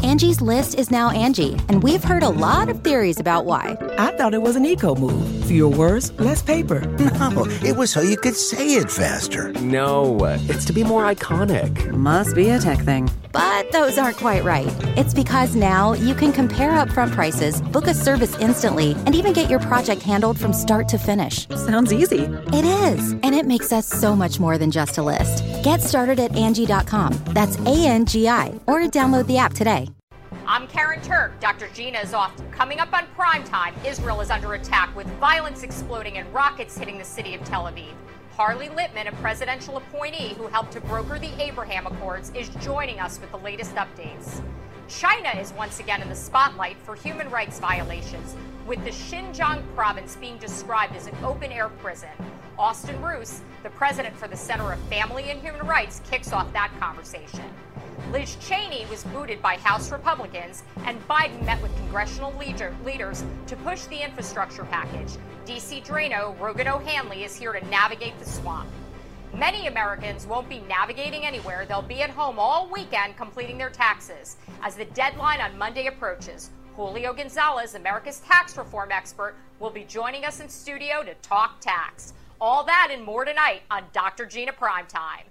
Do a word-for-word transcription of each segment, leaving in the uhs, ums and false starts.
Angie's List is now Angie, and we've heard a lot of theories about why. I thought it was an eco move. Fewer words, less paper. No, it was so you could say it faster. No, it's to be more iconic. Must be a tech thing. But those aren't quite right. It's because now you can compare upfront prices, book a service instantly, and even get your project handled from start to finish. Sounds easy. It is, and it makes us so much more than just a list. Get started at Angie dot com. That's A N G I, or download the app today. I'm Karen Turk. Doctor Gina is off. Coming up on Primetime, Israel is under attack with violence exploding and rockets hitting the city of Tel Aviv. Harley Littman, a presidential appointee who helped to broker the Abraham Accords, is joining us with the latest updates. China is once again in the spotlight for human rights violations, with the Xinjiang province being described as an open-air prison. Austin Roos, the president for the Center of Family and Human Rights, kicks off that conversation. Liz Cheney was booted by House Republicans, and Biden met with congressional leader, leaders to push the infrastructure package. D C Drano, Rogan O'Hanley, is here to navigate the swamp. Many Americans won't be navigating anywhere. They'll be at home all weekend completing their taxes. As the deadline on Monday approaches, Julio Gonzalez, America's tax reform expert, will be joining us in studio to talk tax. All that and more tonight on Doctor Gina Primetime.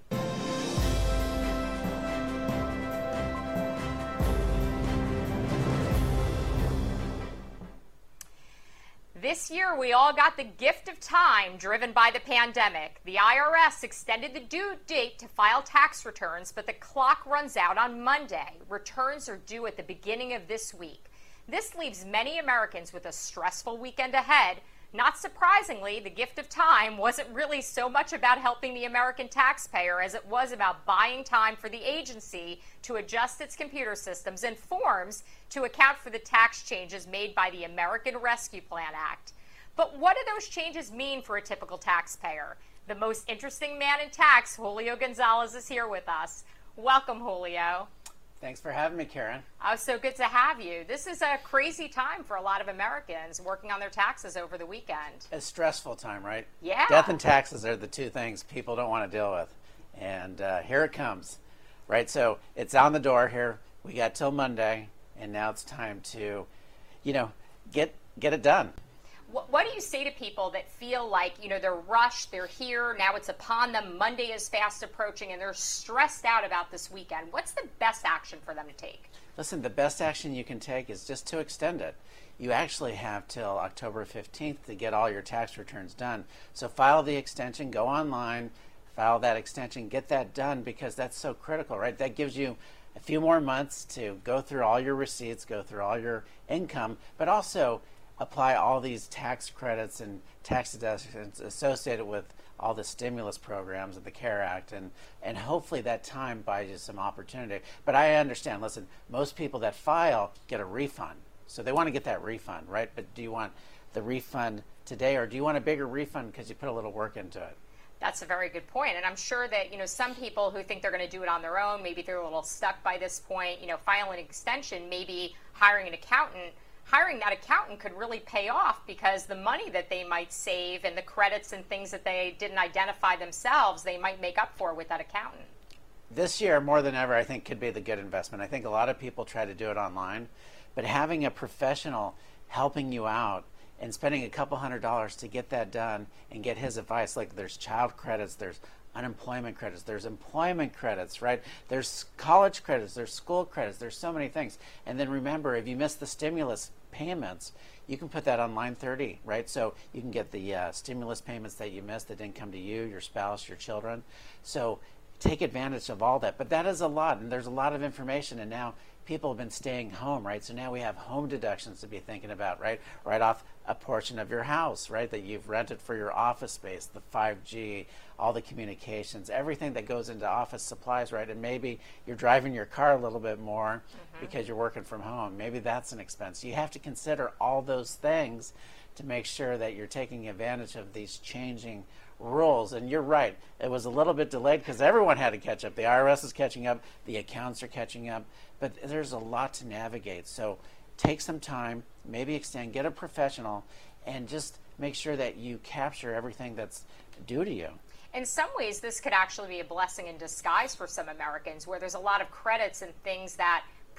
This year, we all got the gift of time driven by the pandemic. The I R S extended the due date to file tax returns, but the clock runs out on Monday. Returns are due at the beginning of this week. This leaves many Americans with a stressful weekend ahead. Not surprisingly, the gift of time wasn't really so much about helping the American taxpayer as it was about buying time for the agency to adjust its computer systems and forms to account for the tax changes made by the American Rescue Plan Act. But what do those changes mean for a typical taxpayer? The most interesting man in tax, Julio Gonzalez, is here with us. Welcome, Julio. Thanks for having me, Karen. Oh, so good to have you. This is a crazy time for a lot of Americans working on their taxes over the weekend. A stressful time, right? Yeah. Death and taxes are the two things people don't want to deal with. And uh, here it comes, right? So it's on the door here. We got till Monday, and now it's time to, you know, get get it done. What, what do you say to people that feel like, you know, they're rushed, they're here, now it's upon them, Monday is fast approaching, and they're stressed out about this weekend? What's the best action for them to take? Listen, the best action you can take is just to extend it. You actually have till October fifteenth to get all your tax returns done. So file the extension, go online, file that extension, get that done, because that's so critical, right? That gives you a few more months to go through all your receipts, go through all your income, but also apply all these tax credits and tax deductions associated with all the stimulus programs of the CARE Act, and, and hopefully that time buys you some opportunity. But I understand, listen, most people that file get a refund. So they want to get that refund, right? But do you want the refund today, or do you want a bigger refund because you put a little work into it? That's a very good point. And I'm sure that, you know, some people who think they're going to do it on their own, maybe they're a little stuck by this point, you know, file an extension, maybe hiring an accountant. Hiring that accountant could really pay off, because the money that they might save and the credits and things that they didn't identify themselves, they might make up for with that accountant. This year, more than ever, I think could be the good investment. I think a lot of people try to do it online, but having a professional helping you out and spending a couple hundred dollars to get that done and get his advice, like there's child credits, there's unemployment credits, there's employment credits, right? There's college credits, there's school credits, there's so many things. And then remember, if you miss the stimulus payments, you can put that on line thirty, right? So you can get the uh, stimulus payments that you missed that didn't come to you, your spouse, your children. So take advantage of all that. But that is a lot, and there's a lot of information, and now people have been staying home, right? So now we have home deductions to be thinking about, right? Right off a portion of your house, right, that you've rented for your office space, the five G, all the communications, everything that goes into office supplies, right? And maybe you're driving your car a little bit more mm-hmm. because you're working from home. Maybe that's an expense. You have to consider all those things to make sure that you're taking advantage of these changing rules. And you're right, it was a little bit delayed because everyone had to catch up. The I R S is catching up, the accounts are catching up, but there's a lot to navigate. So take some time, maybe extend, get a professional, and just make sure that you capture everything that's due to you. In some ways, this could actually be a blessing in disguise for some Americans, where there's a lot of credits and things that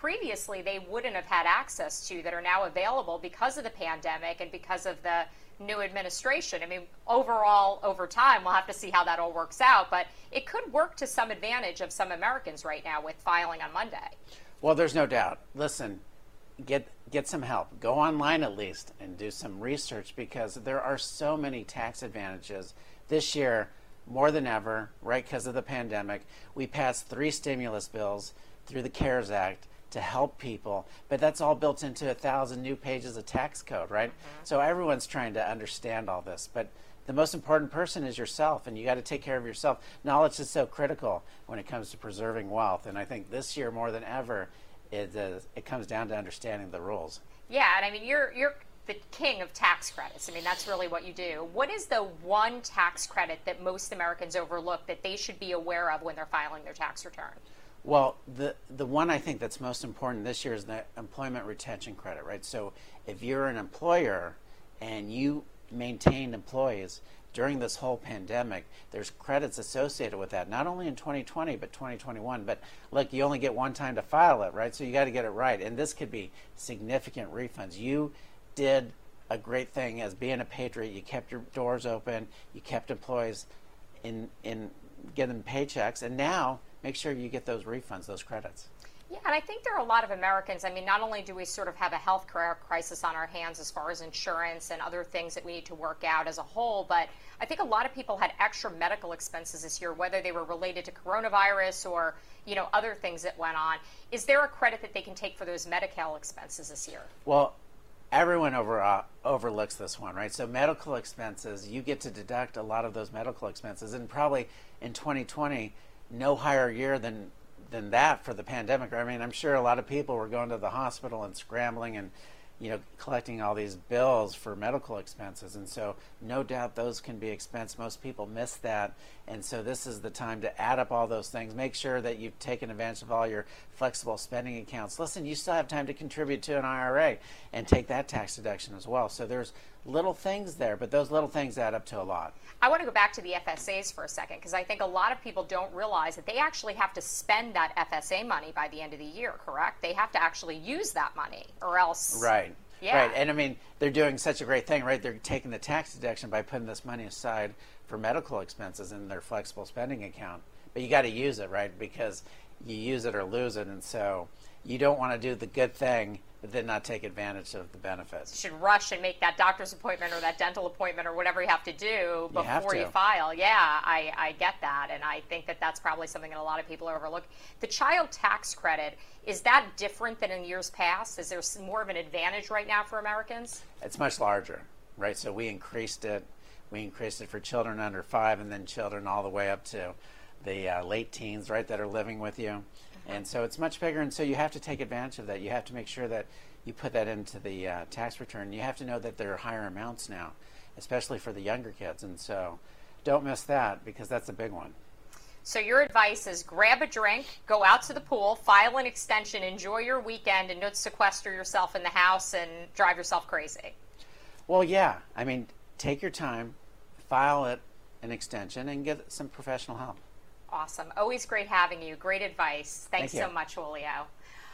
previously they wouldn't have had access to that are now available because of the pandemic and because of the new administration. I mean, overall, over time, we'll have to see how that all works out, but it could work to some advantage of some Americans right now with filing on Monday. Well, there's no doubt. Listen, get get some help. Go online at least and do some research, because there are so many tax advantages this year, more than ever, right, because of the pandemic. We passed three stimulus bills through the CARES Act to help people, but that's all built into a thousand new pages of tax code, right? Mm-hmm. So everyone's trying to understand all this, but the most important person is yourself, and you got to take care of yourself. Knowledge is so critical when it comes to preserving wealth, and I think this year more than ever, it, uh, it comes down to understanding the rules. Yeah, and I mean, you're you're the king of tax credits. I mean, that's really what you do. What is the one tax credit that most Americans overlook that they should be aware of when they're filing their tax return? Well, the the one I think that's most important this year is the employment retention credit, right? So if you're an employer and you maintained employees during this whole pandemic, there's credits associated with that, not only in twenty twenty, but twenty twenty-one. But look, you only get one time to file it, right? So you got to get it right. And this could be significant refunds. You did a great thing as being a patriot. You kept your doors open. You kept employees in, in getting paychecks. And now make sure you get those refunds, those credits. Yeah, and I think there are a lot of Americans. I mean, not only do we sort of have a health care crisis on our hands as far as insurance and other things that we need to work out as a whole, but I think a lot of people had extra medical expenses this year, whether they were related to coronavirus or, you know, other things that went on. Is there a credit that they can take for those medical expenses this year? Well, everyone over, uh, overlooks this one, right? So medical expenses, you get to deduct a lot of those medical expenses, and probably in twenty twenty, no higher year than than that for the pandemic. I mean, I'm sure a lot of people were going to the hospital and scrambling and, you know, collecting all these bills for medical expenses. And so no doubt those can be expense. Most people miss that. And so this is the time to add up all those things. Make sure that you've taken advantage of all your flexible spending accounts. Listen, you still have time to contribute to an I R A and take that tax deduction as well. So there's little things there, but those little things add up to a lot. I want to go back to the F S As for a second, because I think a lot of people don't realize that they actually have to spend that F S A money by the end of the year, correct? They have to actually use that money, or else... Right. Yeah. Right. And I mean, they're doing such a great thing, right? They're taking the tax deduction by putting this money aside for medical expenses in their flexible spending account. But you got to use it, right? Because you use it or lose it. And so you don't want to do the good thing but then not take advantage of the benefits. You should rush and make that doctor's appointment or that dental appointment or whatever you have to do before you, you file. Yeah, I, I get that. And I think that that's probably something that a lot of people overlook. The child tax credit, is that different than in years past? Is there more of an advantage right now for Americans? It's much larger, right? So we increased it. We increased it for children under five, and then children all the way up to the uh, late teens, right, that are living with you. And so it's much bigger, and so you have to take advantage of that. You have to make sure that you put that into the uh, tax return. You have to know that there are higher amounts now, especially for the younger kids. And so don't miss that, because that's a big one. So your advice is grab a drink, go out to the pool, file an extension, enjoy your weekend, and don't sequester yourself in the house and drive yourself crazy. Well, yeah. I mean, take your time, file it an extension, and get some professional help. Awesome. Always great having you. Great advice. Thanks Thank so much, Julio.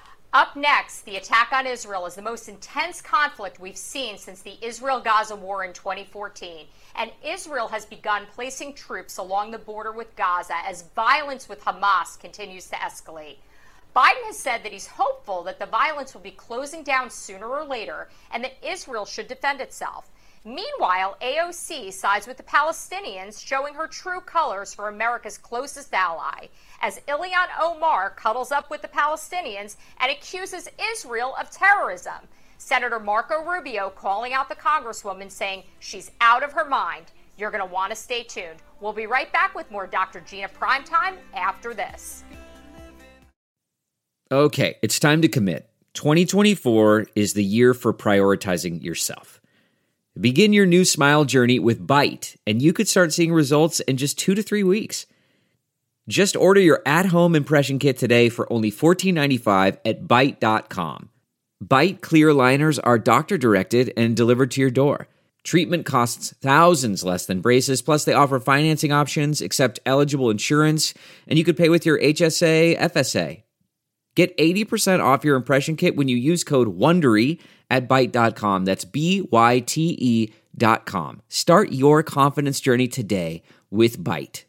Up next, the attack on Israel is the most intense conflict we've seen since the Israel-Gaza war in twenty fourteen. And Israel has begun placing troops along the border with Gaza as violence with Hamas continues to escalate. Biden has said that he's hopeful that the violence will be closing down sooner or later and that Israel should defend itself. Meanwhile, A O C sides with the Palestinians, showing her true colors for America's closest ally, as Ilhan Omar cuddles up with the Palestinians and accuses Israel of terrorism. Senator Marco Rubio calling out the Congresswoman, saying she's out of her mind. You're going to want to stay tuned. We'll be right back with more Doctor Gina Primetime after this. Okay, it's time to commit. twenty twenty-four is the year for prioritizing yourself. Begin your new smile journey with Byte, and you could start seeing results in just two to three weeks. Just order your at-home impression kit today for only fourteen ninety-five at byte dot com. Byte clear liners are doctor-directed and delivered to your door. Treatment costs thousands less than braces, plus they offer financing options, accept eligible insurance, and you could pay with your H S A, F S A. Get eighty percent off your impression kit when you use code WONDERY at byte dot com. That's B Y T E dot com. Start your confidence journey today with Byte.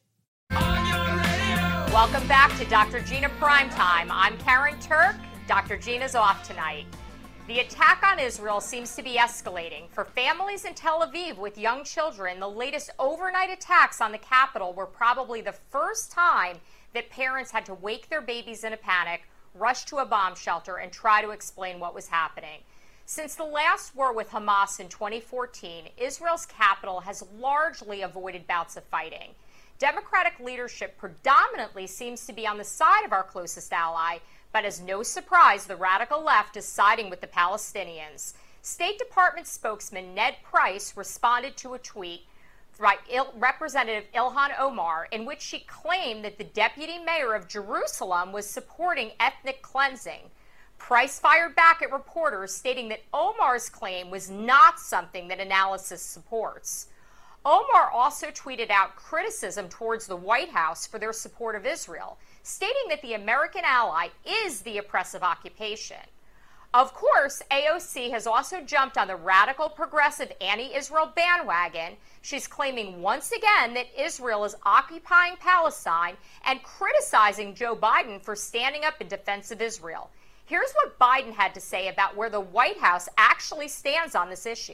Welcome back to Doctor Gina Primetime. I'm Karen Turk. Doctor Gina's off tonight. The attack on Israel seems to be escalating. For families in Tel Aviv with young children, the latest overnight attacks on the capital were probably the first time that parents had to wake their babies in a panic, rush to a bomb shelter, and try to explain what was happening. Since the last war with Hamas in twenty fourteen, Israel's capital has largely avoided bouts of fighting. Democratic leadership predominantly seems to be on the side of our closest ally, but as no surprise, the radical left is siding with the Palestinians. State Department spokesman Ned Price responded to a tweet by Il- Representative Ilhan Omar, in which she claimed that the deputy mayor of Jerusalem was supporting ethnic cleansing. Price fired back at reporters, stating that Omar's claim was not something that analysis supports. Omar also tweeted out criticism towards the White House for their support of Israel, stating that the American ally is the oppressive occupation. Of course, A O C has also jumped on the radical progressive anti-Israel bandwagon. She's claiming once again that Israel is occupying Palestine and criticizing Joe Biden for standing up in defense of Israel. Here's what Biden had to say about where the White House actually stands on this issue.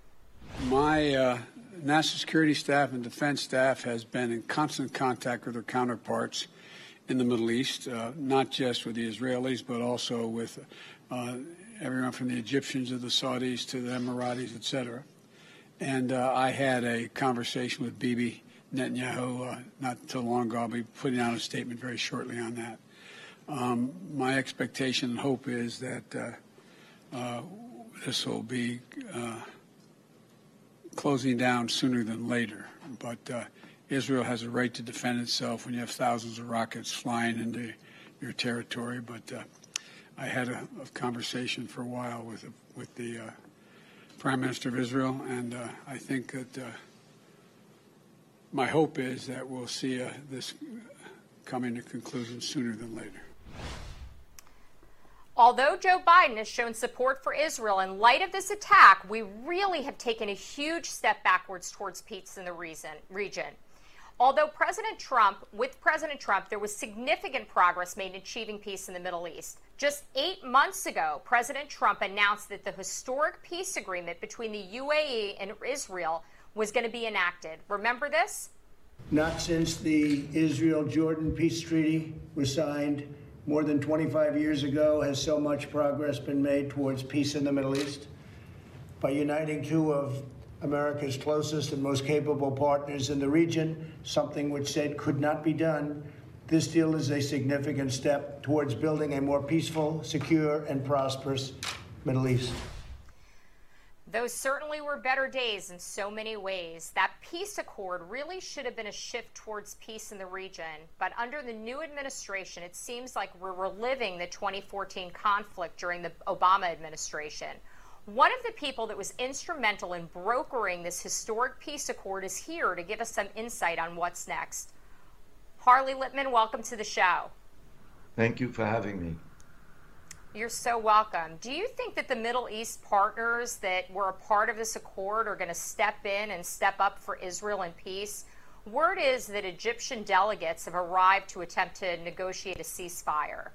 My uh, national security staff and defense staff has been in constant contact with their counterparts in the Middle East, uh, not just with the Israelis, but also with uh, everyone from the Egyptians to the Saudis to the Emiratis, et cetera. And uh, I had a conversation with Bibi Netanyahu uh, not too long ago. I'll be putting out a statement very shortly on that. Um, my expectation and hope is that uh, uh, this will be uh, closing down sooner than later. But uh, Israel has a right to defend itself when you have thousands of rockets flying into your territory. But uh, I had a, a conversation for a while with with the uh, Prime Minister of Israel, and uh, I think that uh, my hope is that we'll see uh, this coming to conclusion sooner than later. Although Joe Biden has shown support for Israel in light of this attack, we really have taken a huge step backwards towards peace in the reason, region. Although President Trump, with President Trump, there was significant progress made in achieving peace in the Middle East. Just eight months ago, President Trump announced that the historic peace agreement between the U A E and Israel was going to be enacted. Remember this? Not since the Israel-Jordan peace treaty was signed more than twenty-five years ago has so much progress been made towards peace in the Middle East. By uniting two of America's closest and most capable partners in the region, something which said could not be done, this deal is a significant step towards building a more peaceful, secure, and prosperous Middle East. Those certainly were better days in so many ways. That peace accord really should have been a shift towards peace in the region. But under the new administration, it seems like we're reliving the twenty fourteen conflict during the Obama administration. One of the people that was instrumental in brokering this historic peace accord is here to give us some insight on what's next. Harley Lippman, welcome to the show. Thank you for having me. You're so welcome. Do you think that the Middle East partners that were a part of this accord are going to step in and step up for Israel and peace? Word is that Egyptian delegates have arrived to attempt to negotiate a ceasefire.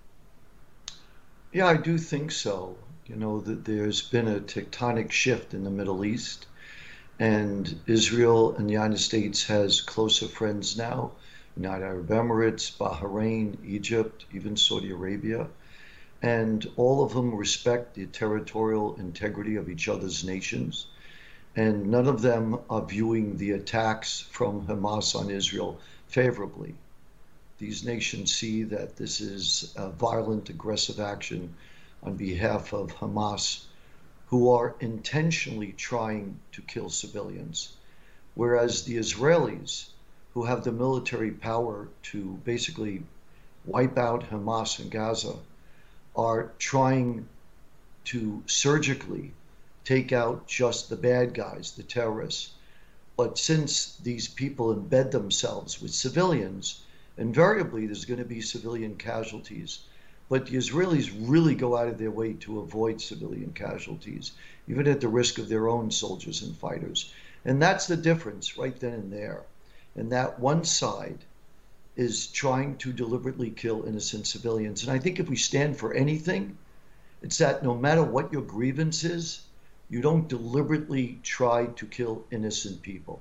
Yeah, I do think so. You know, that there's been a tectonic shift in the Middle East, and Israel and the United States has closer friends now. United Arab Emirates, Bahrain, Egypt, even Saudi Arabia. And all of them respect the territorial integrity of each other's nations. And none of them are viewing the attacks from Hamas on Israel favorably. These nations see that this is a violent, aggressive action on behalf of Hamas, who are intentionally trying to kill civilians. Whereas the Israelis, who have the military power to basically wipe out Hamas in Gaza, are trying to surgically take out just the bad guys, the terrorists. But since these people embed themselves with civilians, invariably there's going to be civilian casualties But the Israelis really go out of their way to avoid civilian casualties, even at the risk of their own soldiers and fighters. And that's the difference right then and there. And that one side is trying to deliberately kill innocent civilians. And I think if we stand for anything, it's that no matter what your grievance is, you don't deliberately try to kill innocent people.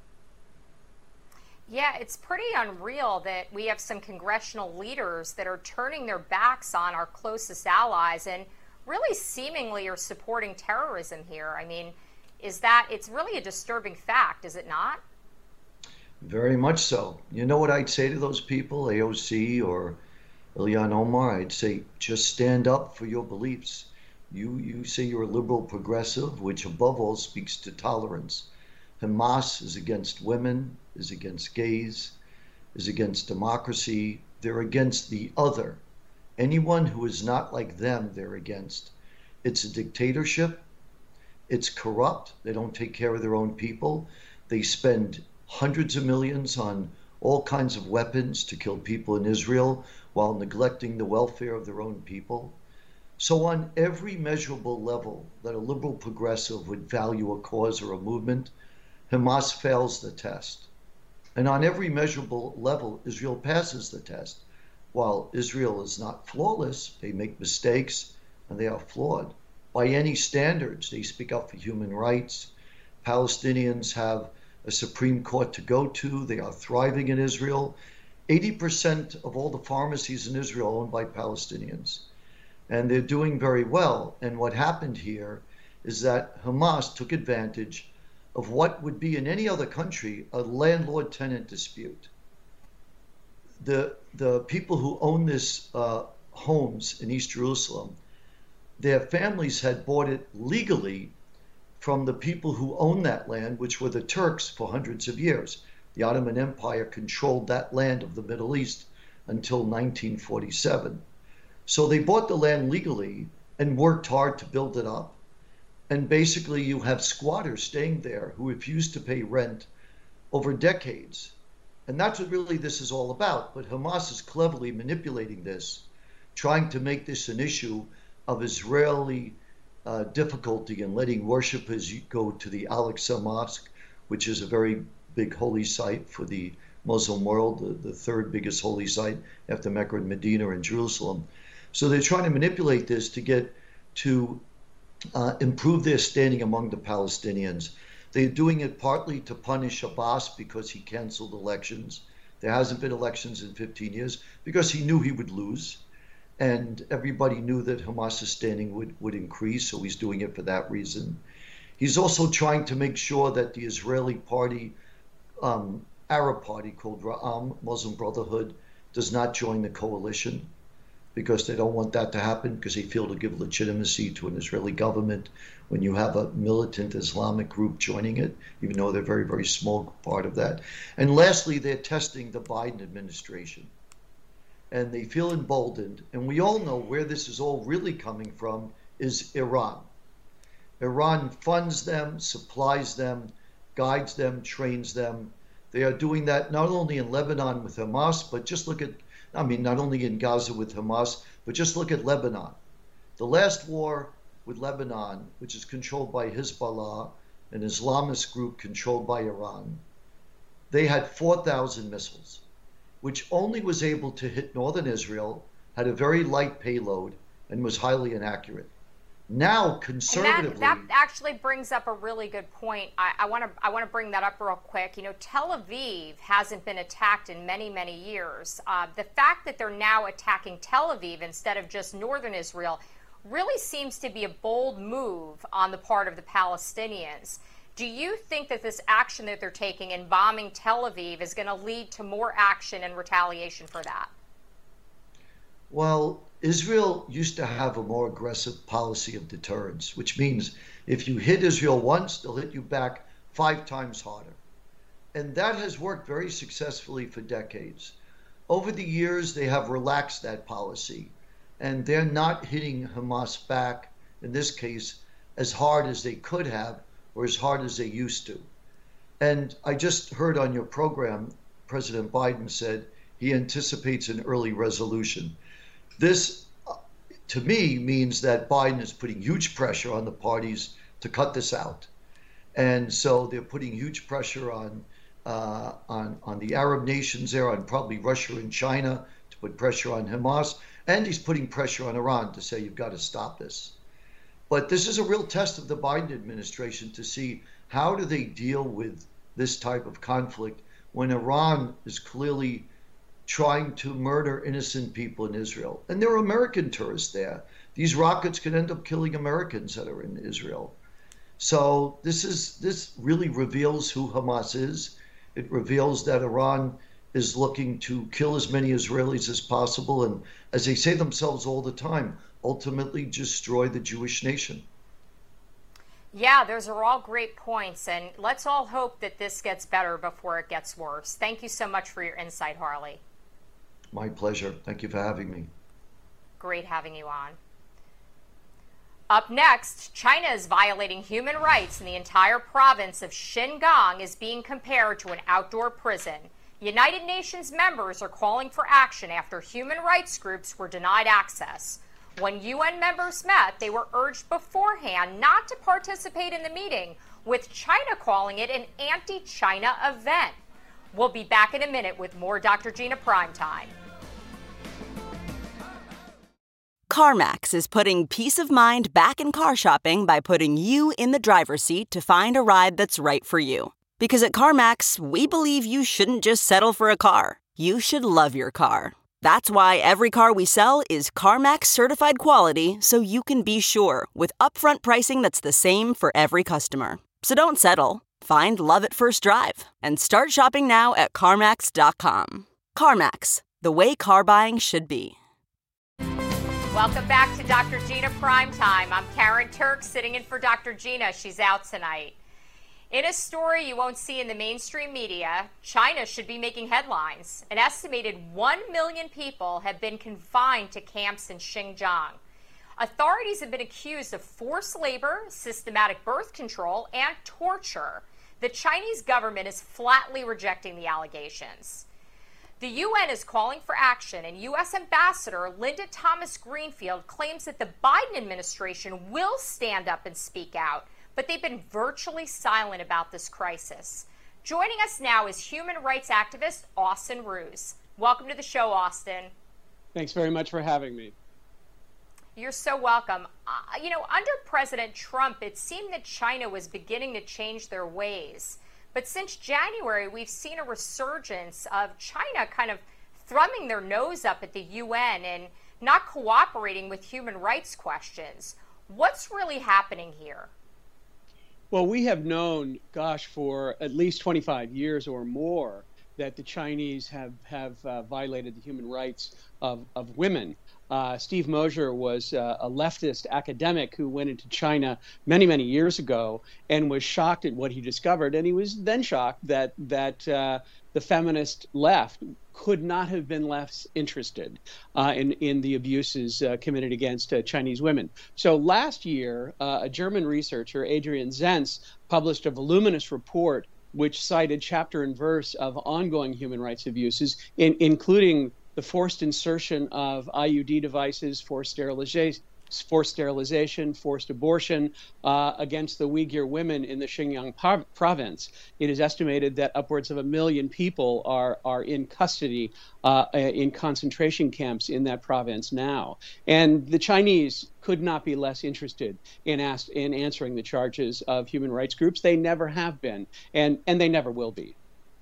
Yeah, it's pretty unreal that we have some congressional leaders that are turning their backs on our closest allies and really seemingly are supporting terrorism here. I mean, is that, it's really a disturbing fact, is it not? Very much so. You know what I'd say to those people, A O C or Ilhan Omar? I'd say, just stand up for your beliefs. You, you say you're a liberal progressive, which above all speaks to tolerance. Hamas is against women, is against gays, is against democracy. They're against the other. Anyone who is not like them, they're against. It's a dictatorship. It's corrupt. They don't take care of their own people. They spend hundreds of millions on all kinds of weapons to kill people in Israel while neglecting the welfare of their own people. So on every measurable level that a liberal progressive would value a cause or a movement, Hamas fails the test. And on every measurable level, Israel passes the test. While Israel is not flawless, they make mistakes and they are flawed. By any standards, they speak up for human rights. Palestinians have a Supreme Court to go to. They are thriving in Israel. eighty percent of all the pharmacies in Israel are owned by Palestinians. And they're doing very well. And what happened here is that Hamas took advantage of what would be in any other country a landlord-tenant dispute. The, the people who own this uh, homes in East Jerusalem, their families had bought it legally from the people who owned that land, which were the Turks for hundreds of years. The Ottoman Empire controlled that land of the Middle East until nineteen forty-seven. So they bought the land legally and worked hard to build it up. And basically you have squatters staying there who refuse to pay rent over decades. And that's what really this is all about. But Hamas is cleverly manipulating this, trying to make this an issue of Israeli uh, difficulty in letting worshippers go to the Al-Aqsa Mosque, which is a very big holy site for the Muslim world, the, the third biggest holy site after Mecca and Medina in Jerusalem. So they're trying to manipulate this to get to uh, improve their standing among the Palestinians. They're doing it partly to punish Abbas because he canceled elections. There hasn't been elections in fifteen years because he knew he would lose. And everybody knew that Hamas's standing would, would increase, so he's doing it for that reason. He's also trying to make sure that the Israeli party, um, Arab party called Ra'am, Muslim Brotherhood, does not join the coalition, because they don't want that to happen, because they feel to give legitimacy to an Israeli government when you have a militant Islamic group joining it, even though they're a very, very small part of that. And lastly, they're testing the Biden administration. And they feel emboldened. And we all know where this is all really coming from is Iran. Iran funds them, supplies them, guides them, trains them. They are doing that not only in Lebanon with Hamas, but just look at I mean, not only in Gaza with Hamas, but just look at Lebanon. The last war with Lebanon, which is controlled by Hezbollah, an Islamist group controlled by Iran, they had four thousand missiles, which only was able to hit northern Israel, had a very light payload, and was highly inaccurate. Now, conservatively, that, that actually brings up a really good point. I want to I want to bring that up real quick. You know, Tel Aviv hasn't been attacked in many, many years. Uh, the fact that they're now attacking Tel Aviv instead of just northern Israel really seems to be a bold move on the part of the Palestinians. Do you think that this action that they're taking in bombing Tel Aviv is going to lead to more action and retaliation for that? Well, Israel used to have a more aggressive policy of deterrence, which means if you hit Israel once, they'll hit you back five times harder. And that has worked very successfully for decades. Over the years, they have relaxed that policy, and they're not hitting Hamas back, in this case, as hard as they could have or as hard as they used to. And I just heard on your program, President Biden said he anticipates an early resolution. This to me, means that Biden is putting huge pressure on the parties to cut this out. And so they're putting huge pressure on uh, on on the Arab nations there, on probably Russia and China, to put pressure on Hamas. And he's putting pressure on Iran to say, you've got to stop this. But this is a real test of the Biden administration to see how do they deal with this type of conflict when Iran is clearly trying to murder innocent people in Israel. And there are American tourists there. These rockets could end up killing Americans that are in Israel. So this is this really reveals who Hamas is. It reveals that Iran is looking to kill as many Israelis as possible, and as they say themselves all the time, ultimately destroy the Jewish nation. Yeah, those are all great points, and let's all hope that this gets better before it gets worse. Thank you so much for your insight, Harley. My pleasure. Thank you for having me. Great having you on. Up next, China is violating human rights, and the entire province of Xinjiang is being compared to an outdoor prison. United Nations members are calling for action after human rights groups were denied access. When U N members met, they were urged beforehand not to participate in the meeting, with China calling it an anti-China event. We'll be back in a minute with more Doctor Gina Primetime. CarMax is putting peace of mind back in car shopping by putting you in the driver's seat to find a ride that's right for you. Because at CarMax, we believe you shouldn't just settle for a car. You should love your car. That's why every car we sell is CarMax certified quality, so you can be sure with upfront pricing that's the same for every customer. So don't settle. Find love at first drive and start shopping now at CarMax dot com. CarMax, the way car buying should be. Welcome back to Doctor Gina Primetime. I'm Karen Turk, sitting in for Doctor Gina. She's out tonight. In a story you won't see in the mainstream media, China should be making headlines. An estimated one million people have been confined to camps in Xinjiang. Authorities have been accused of forced labor, systematic birth control, and torture. The Chinese government is flatly rejecting the allegations. The U N is calling for action, and U S Ambassador Linda Thomas-Greenfield claims that the Biden administration will stand up and speak out, but they've been virtually silent about this crisis. Joining us now is human rights activist Austin Ruse. Welcome to the show, Austin. Thanks very much for having me. You're so welcome. Uh, you know, under President Trump, it seemed that China was beginning to change their ways. But since January, we've seen a resurgence of China kind of thrumming their nose up at the U N and not cooperating with human rights questions. What's really happening here? Well, we have known, gosh, for at least twenty-five years or more that the Chinese have, have uh, violated the human rights of, of women. Uh, Steve Mosher was uh, a leftist academic who went into China many, many years ago and was shocked at what he discovered. And he was then shocked that that uh, the feminist left could not have been less interested uh, in, in the abuses uh, committed against uh, Chinese women. So last year, uh, a German researcher, Adrian Zenz, published a voluminous report which cited chapter and verse of ongoing human rights abuses, in, including the forced insertion of I U D devices, forced sterilization, forced sterilization, forced abortion uh, against the Uyghur women in the Xinjiang prov- province. It is estimated that upwards of a million people are are in custody uh, in concentration camps in that province now. And the Chinese could not be less interested in ask, in answering the charges of human rights groups. They never have been, and and they never will be.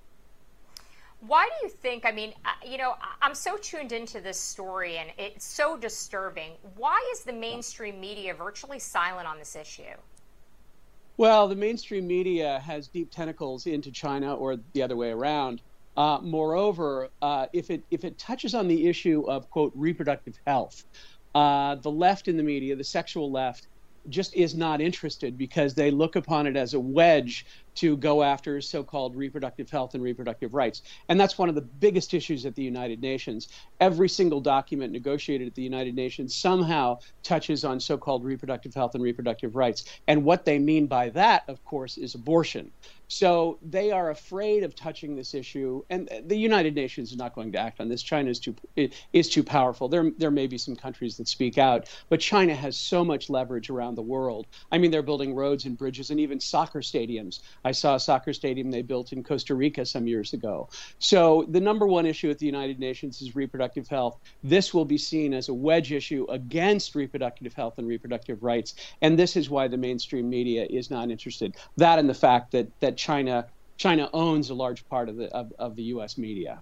Why do you think, I mean, you know, I'm so tuned into this story and it's so disturbing. Why is the mainstream media virtually silent on this issue? Well, the mainstream media has deep tentacles into China, or the other way around. Uh, moreover, uh, if it if it touches on the issue of, quote, reproductive health, uh, the left in the media, the sexual left, just is not interested because they look upon it as a wedge to go after so-called reproductive health and reproductive rights. And that's one of the biggest issues at the United Nations. Every single document negotiated at the United Nations somehow touches on so-called reproductive health and reproductive rights. And what they mean by that, of course, is abortion. So they are afraid of touching this issue, and the United Nations is not going to act on this. China is too is too powerful. There there may be some countries that speak out, but China has so much leverage around the world. I mean, they're building roads and bridges and even soccer stadiums. I saw a soccer stadium they built in Costa Rica some years ago. So the number one issue at the United Nations is reproductive health. This will be seen as a wedge issue against reproductive health and reproductive rights, and this is why the mainstream media is not interested. That and the fact that that China China owns a large part of the of, of the U S media.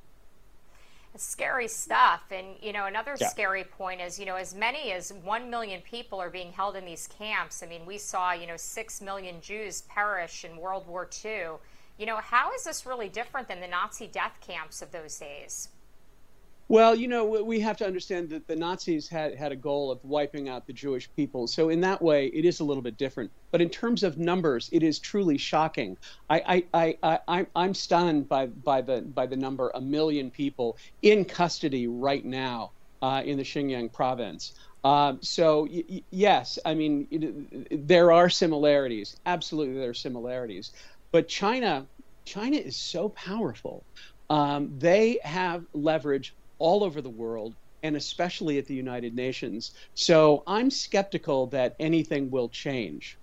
Scary stuff. And, you know, another Yeah. scary point is, you know, as many as one million people are being held in these camps. I mean, we saw, you know, six million Jews perish in World War Two. You know, how is this really different than the Nazi death camps of those days? Well, you know, we have to understand that the Nazis had, had a goal of wiping out the Jewish people. So in that way, it is a little bit different. But in terms of numbers, it is truly shocking. I, I, I, I, I'm stunned by, by, the, by the number, a million people in custody right now uh, in the Xinjiang province. Uh, so, y- y- yes, I mean, it, there are similarities. Absolutely, there are similarities. But China, China is so powerful. Um, they have leverage all over the world, and especially at the United Nations. So I'm skeptical that anything will change.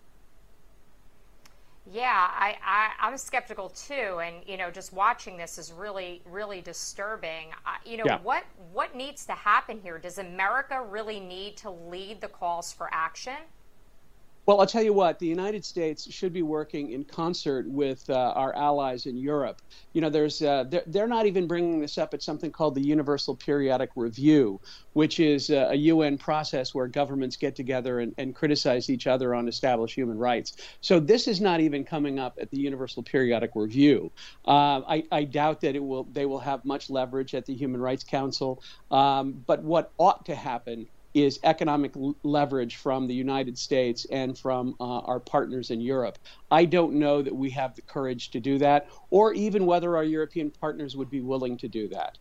Yeah, I, I, I'm skeptical too. And, you know, just watching this is really, really disturbing. Uh, you know, Yeah. what, what needs to happen here? Does America really need to lead the calls for action? Well, I'll tell you what, the United States should be working in concert with uh, our allies in Europe. You know, there's uh, they're, they're not even bringing this up at something called the Universal Periodic Review, which is uh, a U N process where governments get together and, and criticize each other on established human rights. So this is not even coming up at the Universal Periodic Review. Uh, I, I doubt that it will. They will have much leverage at the Human Rights Council. Um, but what ought to happen is economic l- leverage from the United States and from uh, our partners in Europe. I don't know that we have the courage to do that, or even whether our European partners would be willing to do that.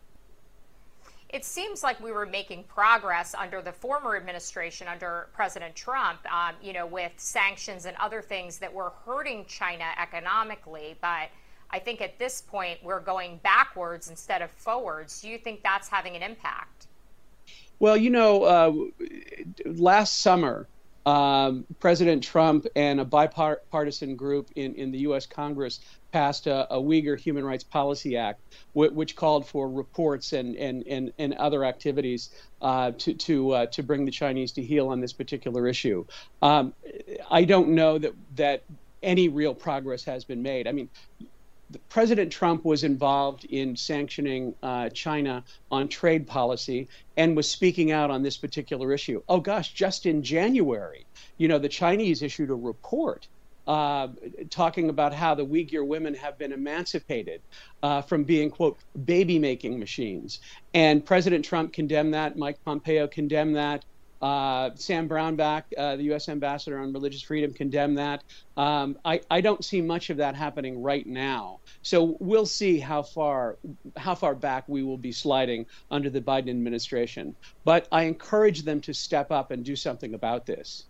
It seems like we were making progress under the former administration, under President Trump, um, you know, with sanctions and other things that were hurting China economically. But I think at this point, we're going backwards instead of forwards. Do you think that's having an impact? Well, you know, uh, last summer, um, President Trump and a bipartisan group in, in the U S Congress passed a, a Uyghur Human Rights Policy Act, w- which called for reports and and, and, and other activities uh, to to uh, to bring the Chinese to heel on this particular issue. Um, I don't know that that any real progress has been made. I mean, President Trump was involved in sanctioning uh, China on trade policy and was speaking out on this particular issue. Oh, gosh, just in January, you know, the Chinese issued a report uh, talking about how the Uyghur women have been emancipated uh, from being, quote, baby-making machines. And President Trump condemned that. Mike Pompeo condemned that. Uh, Sam Brownback, uh, the U S ambassador on religious freedom, condemned that. Um, I, I don't see much of that happening right now. So we'll see how far how far back we will be sliding under the Biden administration. But I encourage them to step up and do something about this.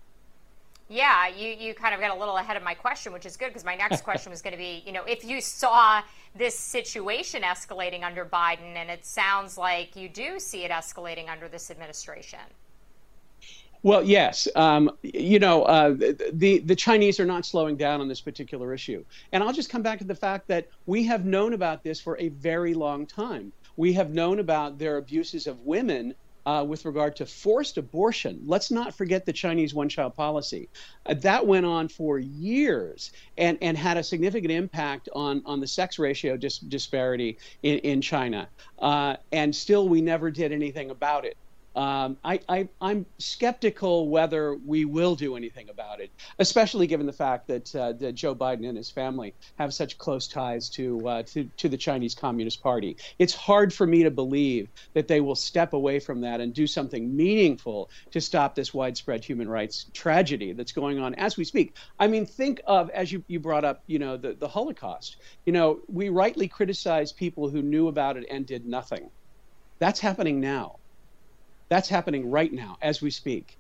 Yeah, you, you kind of got a little ahead of my question, which is good, because my next question was going to be, you know, if you saw this situation escalating under Biden, and it sounds like you do see it escalating under this administration. Well, yes. Um, you know, uh, the, the Chinese are not slowing down on this particular issue. And I'll just come back to the fact that we have known about this for a very long time. We have known about their abuses of women uh, with regard to forced abortion. Let's not forget the Chinese one-child policy. Uh, that went on for years and, and had a significant impact on, on the sex ratio dis- disparity in, in China. Uh, and still, we never did anything about it. Um, I, I, I'm skeptical whether we will do anything about it, especially given the fact that, uh, that Joe Biden and his family have such close ties to, uh, to to the Chinese Communist Party. It's hard for me to believe that they will step away from that and do something meaningful to stop this widespread human rights tragedy that's going on as we speak. I mean, think of, as you, you brought up, you know, the, the Holocaust. You know, we rightly criticize people who knew about it and did nothing. That's happening now. That's happening right now as we speak.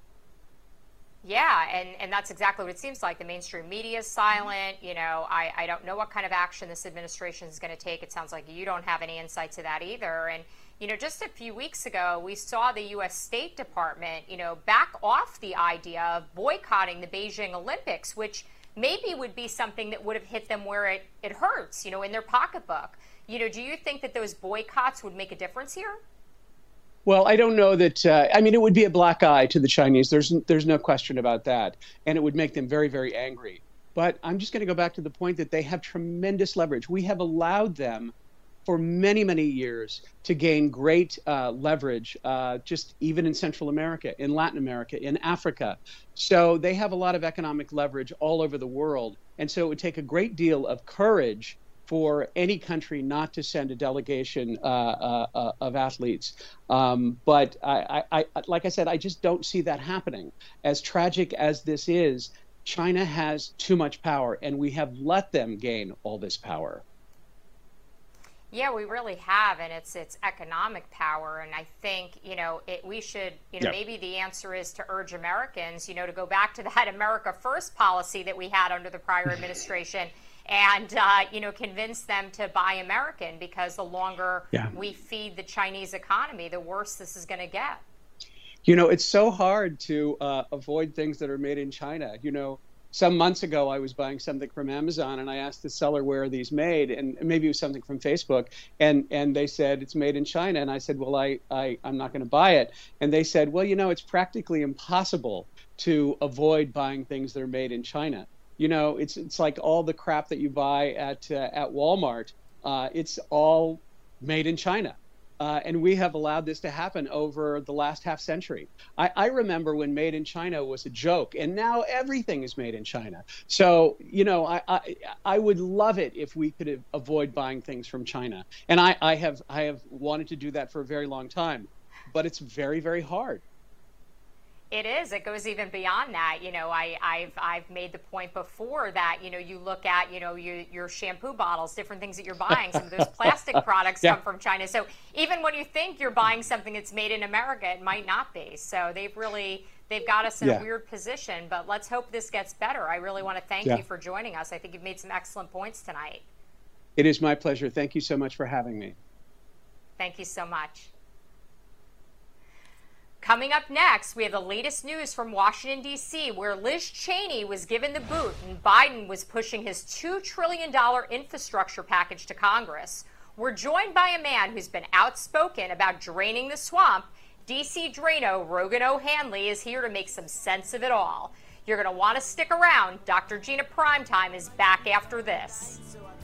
Yeah, and, and that's exactly what it seems like. The mainstream media is silent. You know, I, I don't know what kind of action this administration is going to take. It sounds like you don't have any insight to that either. And, you know, just a few weeks ago, we saw the U S State Department, you know, back off the idea of boycotting the Beijing Olympics, which maybe would be something that would have hit them where it, it hurts, you know, in their pocketbook. You know, do you think that those boycotts would make a difference here? Well, I don't know that. Uh, I mean, it would be a black eye to the Chinese. There's there's no question about that. And it would make them very, very angry. But I'm just going to go back to the point that they have tremendous leverage. We have allowed them for many, many years to gain great uh, leverage, uh, just even in Central America, in Latin America, in Africa. So they have a lot of economic leverage all over the world. And so it would take a great deal of courage for any country not to send a delegation uh, uh, uh, of athletes. Um, but I, I, I, like I said, I just don't see that happening. As tragic as this is, China has too much power, and we have let them gain all this power. Yeah, we really have, and it's it's economic power. And I think, you know, it, we should, you know, yeah. maybe the answer is to urge Americans, you know, to go back to that America First policy that we had under the prior administration. And, uh, you know, convince them to buy American, because the longer yeah. we feed the Chinese economy, the worse this is going to get. You know, it's so hard to uh, avoid things that are made in China. You know, some months ago, I was buying something from Amazon, and I asked the seller, where are these made? And maybe it was something from Facebook. And and they said, it's made in China. And I said, well, I, I, I'm not going to buy it. And they said, well, you know, it's practically impossible to avoid buying things that are made in China. You know, it's it's like all the crap that you buy at uh, at Walmart. Uh, it's all made in China. Uh, and we have allowed this to happen over the last half century. I, I remember when made in China was a joke, and now everything is made in China. So, you know, I I, I would love it if we could avoid buying things from China. And I, I have I have wanted to do that for a very long time, but it's very, very hard. It is. It goes even beyond that. You know, I, I've I've made the point before that, you know, you look at, you know, your, your shampoo bottles, different things that you're buying. Some of those plastic products yeah. come from China. So even when you think you're buying something that's made in America, it might not be. So they've really, they've got us in yeah. a weird position. But let's hope this gets better. I really want to thank yeah. you for joining us. I think you've made some excellent points tonight. It is my pleasure. Thank you so much for having me. Thank you so much. Coming up next, we have the latest news from Washington, D C, where Liz Cheney was given the boot and Biden was pushing his two trillion dollars infrastructure package to Congress. We're joined by a man who's been outspoken about draining the swamp. D C Draino Rogan O'Hanley is here to make some sense of it all. You're going to want to stick around. Doctor Gina Primetime is back after this.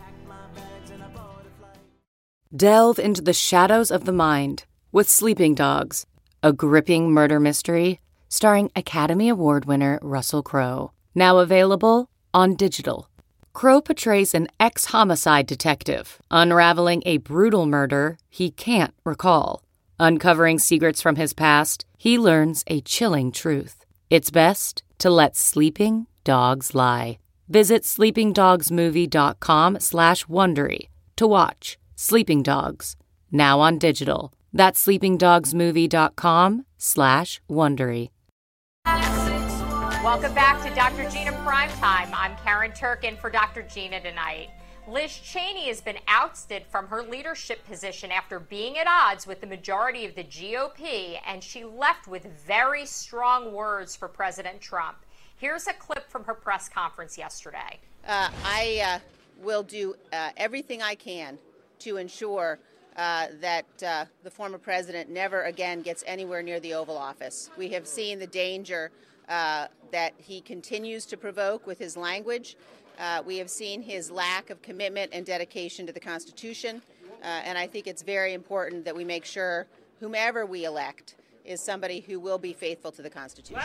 Delve into the shadows of the mind with Sleeping Dogs, a gripping murder mystery starring Academy Award winner Russell Crowe. Now available on digital. Crowe portrays an ex-homicide detective unraveling a brutal murder he can't recall. Uncovering secrets from his past, he learns a chilling truth. It's best to let sleeping dogs lie. Visit sleepingdogsmovie.com slash Wondery to watch Sleeping Dogs, now on digital. That's sleepingdogsmovie.com slash Wondery. Welcome back to Doctor Gina Primetime. I'm Karen Turkin for Doctor Gina tonight. Liz Cheney has been ousted from her leadership position after being at odds with the majority of the G O P, and she left with very strong words for President Trump. Here's a clip from her press conference yesterday. Uh, I uh, will do uh, everything I can to ensure Uh, that uh, the former president never again gets anywhere near the Oval Office. We have seen the danger uh, that he continues to provoke with his language. Uh, we have seen his lack of commitment and dedication to the Constitution. Uh, and I think it's very important that we make sure whomever we elect is somebody who will be faithful to the Constitution.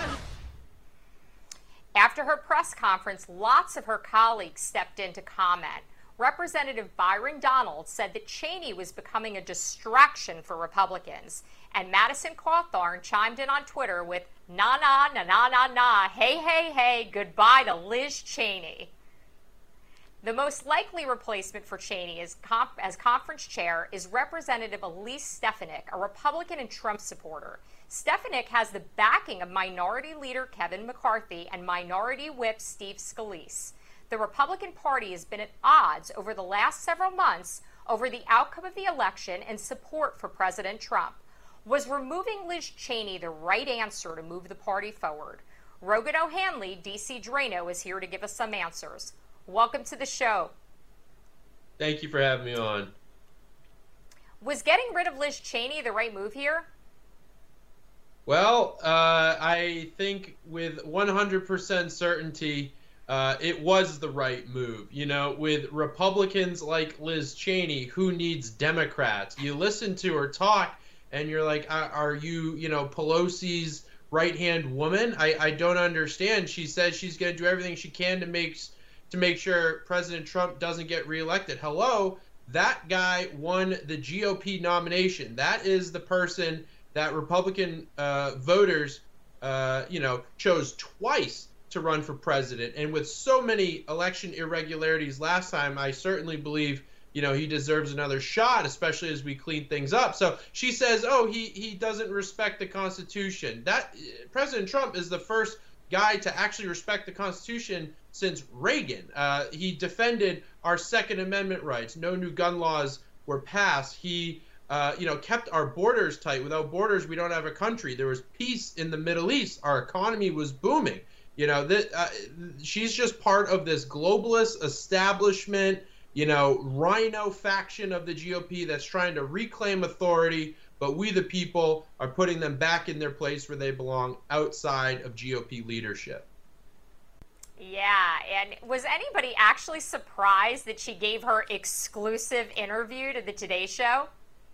After her press conference, lots of her colleagues stepped in to comment. Representative Byron Donald said that Cheney was becoming a distraction for Republicans. And Madison Cawthorn chimed in on Twitter with, na na, na na na na, hey, hey, hey, goodbye to Liz Cheney. The most likely replacement for Cheney as, comp- as conference chair is Representative Elise Stefanik, a Republican and Trump supporter. Stefanik has the backing of Minority Leader Kevin McCarthy and Minority Whip Steve Scalise. The Republican Party has been at odds over the last several months over the outcome of the election and support for President Trump. Was removing Liz Cheney the right answer to move the party forward? Rogan O'Hanley, D C Drano, is here to give us some answers. Welcome to the show. Thank you for having me on. Was getting rid of Liz Cheney the right move here? Well, uh, I think with one hundred percent certainty, uh, it was the right move. You know, with Republicans like Liz Cheney, who needs Democrats? You listen to her talk and you're like, are you, you know, Pelosi's right-hand woman? I, I don't understand. She says she's going to do everything she can to make to make sure President Trump doesn't get reelected. Hello, that guy won the G O P nomination. That is the person that Republican uh, voters, uh, you know, chose twice to run for president. And with so many election irregularities last time, I certainly believe, you know, he deserves another shot, especially as we clean things up. So she says, oh, he, he doesn't respect the Constitution. That President Trump is the first guy to actually respect the Constitution since Reagan. Uh, he defended our Second Amendment rights. No new gun laws were passed. He Uh, you know, kept our borders tight. Without borders, we don't have a country. There was peace in the Middle East. Our economy was booming. You know, that uh, she's just part of this globalist establishment, you know, rhino faction of the G O P that's trying to reclaim authority. But we, the people, are putting them back in their place where they belong, outside of G O P leadership. Yeah, and was anybody actually surprised that she gave her exclusive interview to the Today Show?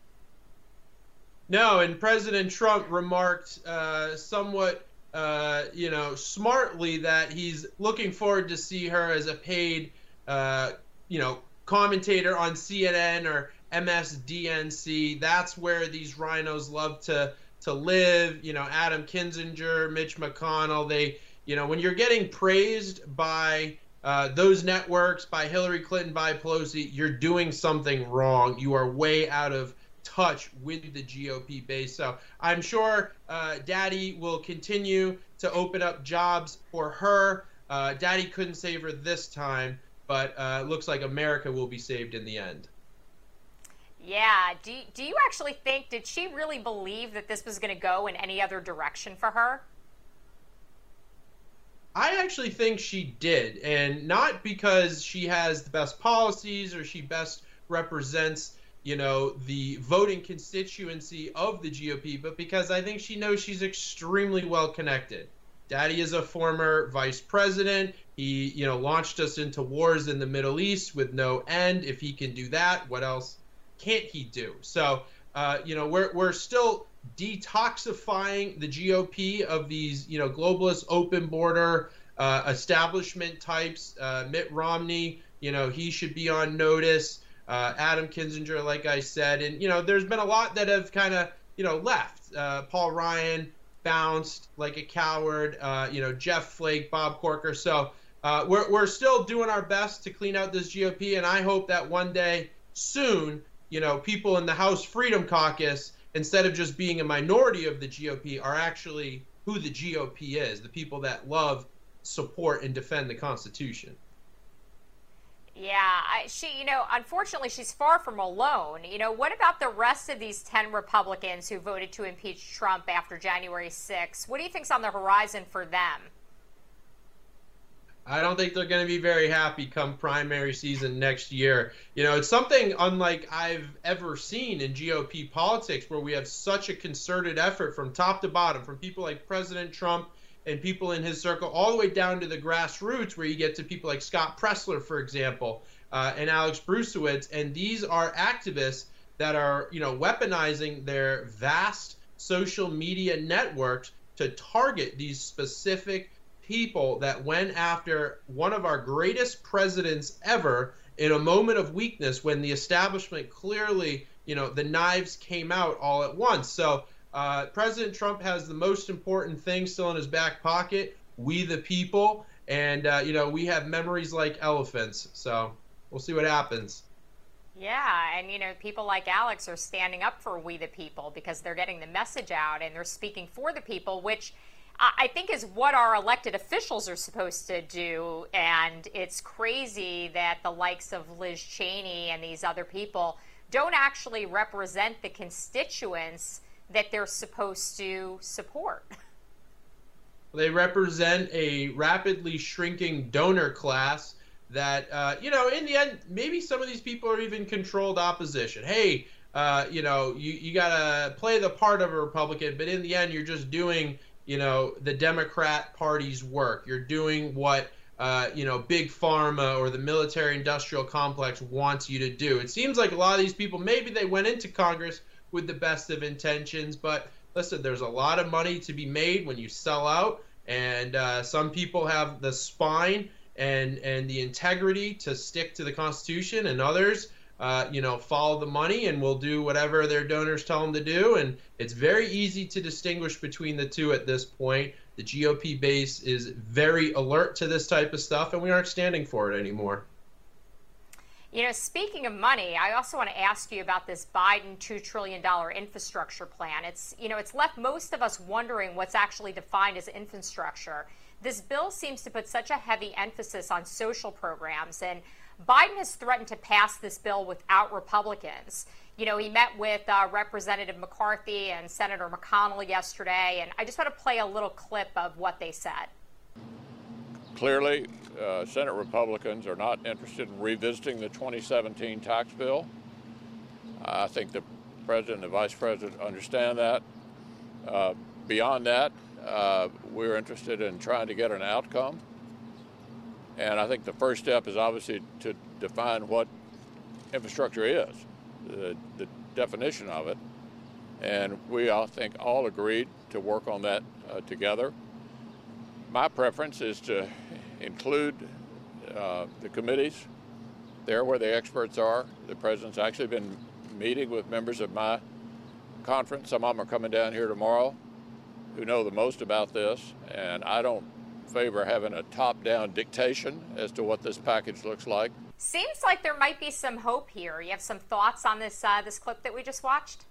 No, and President Trump remarked uh, somewhat, uh, you know, smartly that he's looking forward to see her as a paid, uh, you know, commentator on C N N or M S D N C. That's where these rhinos love to to live. You know, Adam Kinzinger, Mitch McConnell. They, you know, when you're getting praised by uh, those networks, by Hillary Clinton, by Pelosi, you're doing something wrong. You are way out of touch with the G O P base. So I'm sure uh, Daddy will continue to open up jobs for her. Uh, Daddy couldn't save her this time, but uh, looks like America will be saved in the end. Yeah. Do, do you actually think, did she really believe that this was going to go in any other direction for her? I actually think she did, and not because she has the best policies or she best represents, you know, the voting constituency of the G O P, but because I think she knows she's extremely well connected. Daddy is a former vice president. He, you know, launched us into wars in the Middle East with no end. If he can do that, what else can't he do? So, uh, you know, we're we're still detoxifying the G O P of these, you know, globalist open border uh, establishment types. Uh, Mitt Romney, you know, he should be on notice. Uh, Adam Kinzinger, like I said, and, you know, there's been a lot that have kind of, you know, left. Uh, Paul Ryan bounced like a coward, uh, you know, Jeff Flake, Bob Corker. So uh, we're, we're still doing our best to clean out this G O P. And I hope that one day soon, you know, people in the House Freedom Caucus, instead of just being a minority of the G O P, are actually who the G O P is, the people that love, support, and defend the Constitution. Yeah, I, she, you know, unfortunately, she's far from alone. You know, what about the rest of these ten Republicans who voted to impeach Trump after January sixth? What do you think's on the horizon for them? I don't think they're going to be very happy come primary season next year. You know, it's something unlike I've ever seen in G O P politics, where we have such a concerted effort from top to bottom, from people like President Trump and people in his circle, all the way down to the grassroots, where you get to people like Scott Pressler, for example, uh, and Alex Brusiewicz. And these are activists that are, you know, weaponizing their vast social media networks to target these specific people that went after one of our greatest presidents ever in a moment of weakness when the establishment clearly, you know, the knives came out all at once. So uh, President Trump has the most important thing still in his back pocket, we the people. And, uh, you know, we have memories like elephants. So we'll see what happens. Yeah, and, you know, people like Alex are standing up for we the people because they're getting the message out and they're speaking for the people, which I think is what our elected officials are supposed to do. And it's crazy that the likes of Liz Cheney and these other people don't actually represent the constituents that they're supposed to support. They represent a rapidly shrinking donor class that, uh, you know, in the end, maybe some of these people are even controlled opposition. Hey, uh, you know, you, you got to play the part of a Republican, but in the end, you're just doing, you know, the Democrat Party's work. You're doing what, uh, you know, Big Pharma or the military industrial complex wants you to do. It seems like a lot of these people, maybe they went into Congress with the best of intentions, but listen, there's a lot of money to be made when you sell out, and uh, some people have the spine and and the integrity to stick to the Constitution, and others, uh, you know, follow the money and will do whatever their donors tell them to do. And it's very easy to distinguish between the two at this point. The G O P base is very alert to this type of stuff, and we aren't standing for it anymore. You know, speaking of money, I also want to ask you about this Biden two trillion dollars infrastructure plan. It's, you know, it's left most of us wondering what's actually defined as infrastructure. This bill seems to put such a heavy emphasis on social programs, and Biden has threatened to pass this bill without Republicans. You know, he met with uh, Representative McCarthy and Senator McConnell yesterday, and I just want to play a little clip of what they said. Clearly, uh, Senate Republicans are not interested in revisiting the twenty seventeen tax bill. I think the President and the Vice President understand that. Uh, beyond that, uh, we're interested in trying to get an outcome. And I think the first step is obviously to define what infrastructure is, the, the definition of it. And we, I think, all agreed to work on that uh, together. My preference is to include uh, the committees there where the experts are. The President's actually been meeting with members of my conference. Some of them are coming down here tomorrow who know the most about this, and I don't favor having a top-down dictation as to what this package looks like. Seems like there might be some hope here. You have some thoughts on this uh, this clip that we just watched?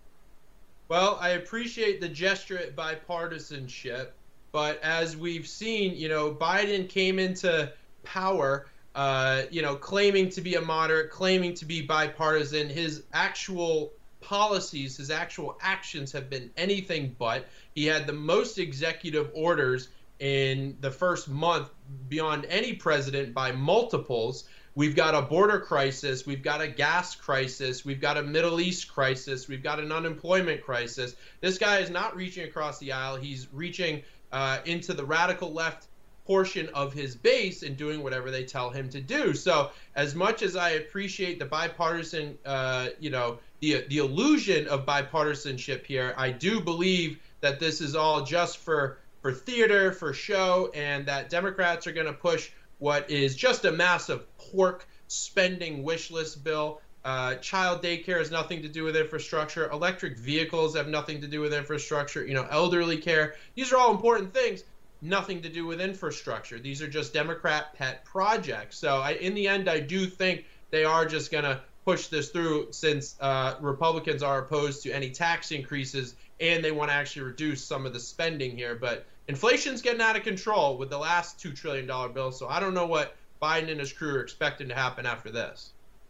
Well, I appreciate the gesture at bipartisanship. But as we've seen, you know, Biden came into power, uh, you know, claiming to be a moderate, claiming to be bipartisan. His actual policies, his actual actions have been anything but. He had the most executive orders in the first month beyond any president by multiples. We've got a border crisis. We've got a gas crisis. We've got a Middle East crisis. We've got an unemployment crisis. This guy is not reaching across the aisle. He's reaching Uh, into the radical left portion of his base and doing whatever they tell him to do. So as much as I appreciate the bipartisan, uh, you know, the, the illusion of bipartisanship here, I do believe that this is all just for, for theater, for show, and that Democrats are going to push what is just a massive pork spending wish list bill. Uh, child daycare has nothing to do with infrastructure. Electric vehicles have nothing to do with infrastructure. You know, elderly care. These are all important things. Nothing to do with infrastructure. These are just Democrat pet projects. So I, in the end, I do think they are just going to push this through since uh, Republicans are opposed to any tax increases and they want to actually reduce some of the spending here. But inflation's getting out of control with the last two trillion dollars bill. So I don't know what Biden and his crew are expecting to happen after this.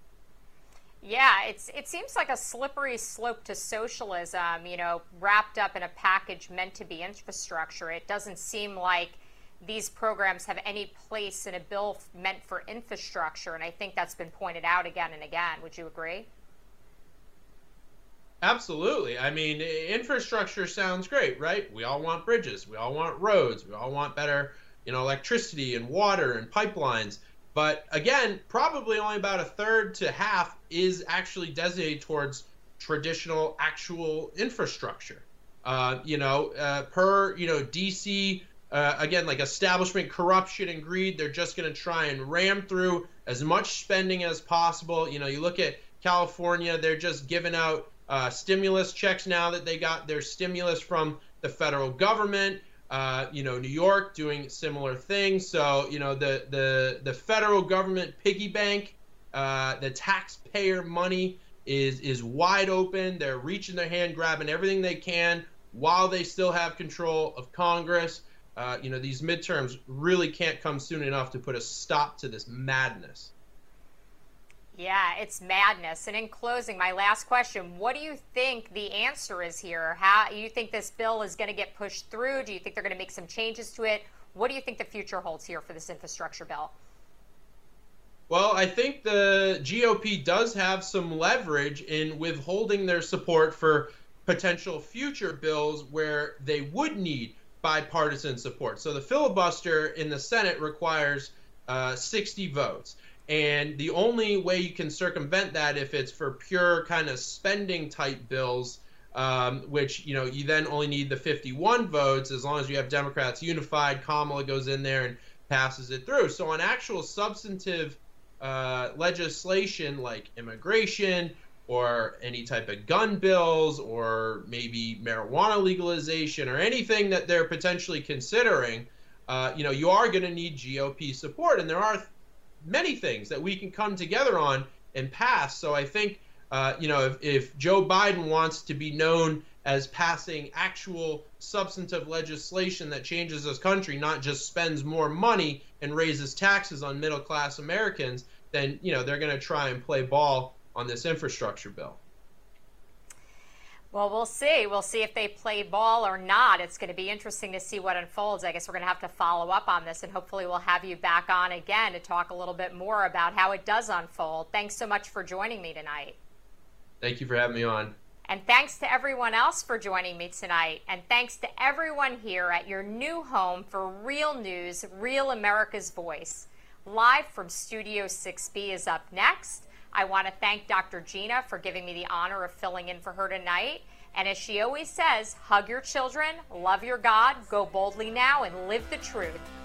Yeah, it's it seems like a slippery slope to socialism, you know, wrapped up in a package meant to be infrastructure. It doesn't seem like these programs have any place in a bill meant for infrastructure, and I think that's been pointed out again and again. Would you agree? Absolutely. I mean, infrastructure sounds great, right? We all want bridges. We all want roads. We all want better, you know, electricity and water and pipelines. But again, probably only about a third to half is actually designated towards traditional, actual infrastructure. Uh, you know, uh, per, you know, D C, uh, again, like establishment corruption and greed, they're just going to try and ram through as much spending as possible. You know, you look at California, they're just giving out uh, stimulus checks now that they got their stimulus from the federal government. Uh, you know, New York doing similar things. So, you know, the the the federal government piggy bank, uh, the taxpayer money is is wide open. They're reaching their hand, grabbing everything they can while they still have control of Congress. Uh, you know, these midterms really can't come soon enough to put a stop to this madness. Yeah, it's madness. And in closing, my last question, what do you think the answer is here? How you think this bill is going to get pushed through? Do you think they're going to make some changes to it? What do you think the future holds here for this infrastructure bill? Well, I think the G O P does have some leverage in withholding their support for potential future bills where they would need bipartisan support. So the filibuster in the Senate requires uh, sixty votes. And the only way you can circumvent that if it's for pure kind of spending type bills, um, which, you know, you then only need the fifty-one votes as long as you have Democrats unified. Kamala goes in there and passes it through. So on actual substantive uh, legislation like immigration or any type of gun bills or maybe marijuana legalization or anything that they're potentially considering, uh, you know, you are going to need G O P support. And there are many things that we can come together on and pass. So I think, uh, you know, if, if Joe Biden wants to be known as passing actual substantive legislation that changes this country, not just spends more money and raises taxes on middle-class Americans, then, you know, they're going to try and play ball on this infrastructure bill. Well, we'll see. We'll see if they play ball or not. It's going to be interesting to see what unfolds. I guess we're going to have to follow up on this, and hopefully we'll have you back on again to talk a little bit more about how it does unfold. Thanks so much for joining me tonight. Thank you for having me on. And thanks to everyone else for joining me tonight. And thanks to everyone here at your new home for Real News, Real America's Voice. Live from Studio six B is up next. I want to thank Doctor Gina for giving me the honor of filling in for her tonight. And as she always says, hug your children, love your God, go boldly now, and live the truth.